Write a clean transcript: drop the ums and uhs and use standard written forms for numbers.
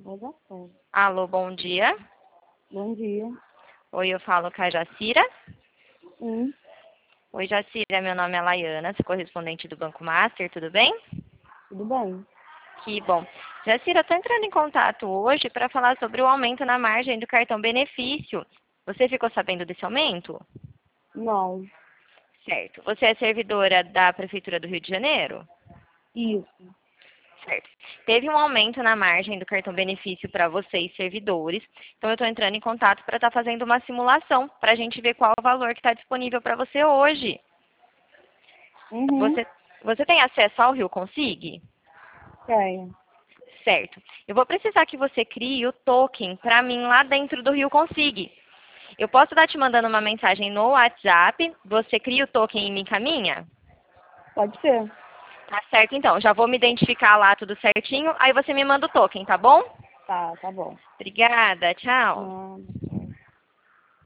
Mas já foi. Alô, bom dia. Bom dia. Oi, eu falo com a Jacira. Sim, Oi, Jacira, meu nome é Laiana, sou correspondente do Banco Master, tudo bem? tudo bem. Que bom. Jacira, eu estou entrando em contato hoje para falar sobre o aumento na margem do cartão benefício. Você ficou sabendo desse aumento? Não. Certo. Você é servidora da Prefeitura do Rio de Janeiro? Isso. Certo. Teve um aumento na margem do cartão benefício para vocês, servidores. Então, eu estou entrando em contato para estar fazendo uma simulação para a gente ver qual é o valor que está disponível para você hoje. Uhum. Você tem acesso ao Rio Consig? Tenho. Certo. Eu vou precisar que você crie o token para mim lá dentro do Rio Consig. Eu posso estar te mandando uma mensagem no WhatsApp, você cria o token e me encaminha? Pode ser. Tá certo, então. Já vou me identificar lá tudo certinho, aí você me manda o token, tá bom? Tá bom. Obrigada, tchau. Não.